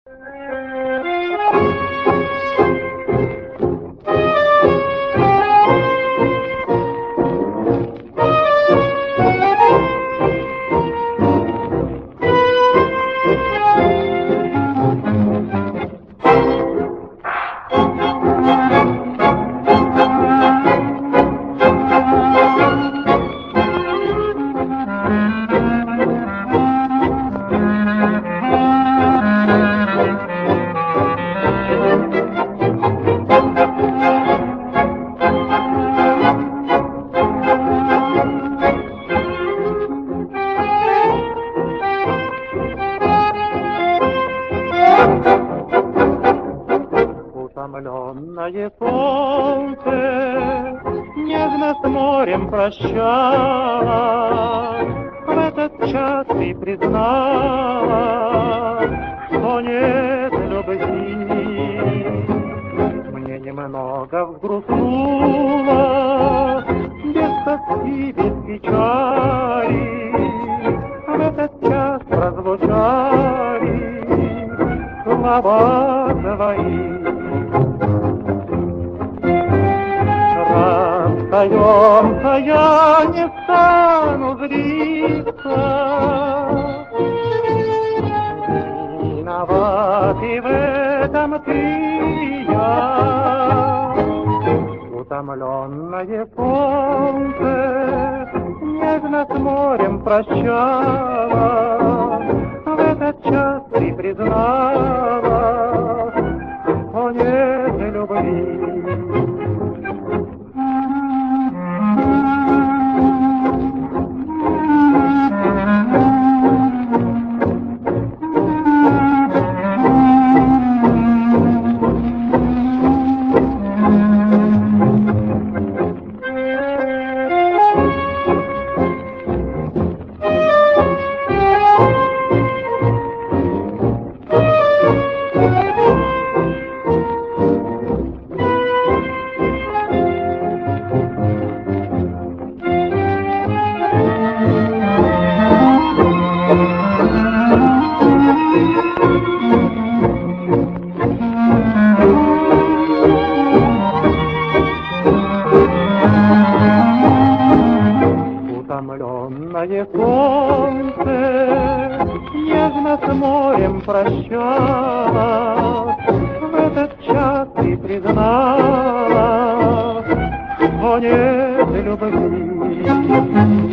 Утомленное солнце нежно с морем прощалось. В этот час ты признала, что нет любви. Мне немного взгрустнуло, без тоски, без печали. В этот час прозвучали слова твои. Расстаемся, я не стану злиться. Виноват и в этом ты и я. Утомленное солнце нежно с морем прощала. В этот час ты признала, что нет любви. Утомленное солнце нежно с морем прощалось. В этот час ты признала, что нет любви.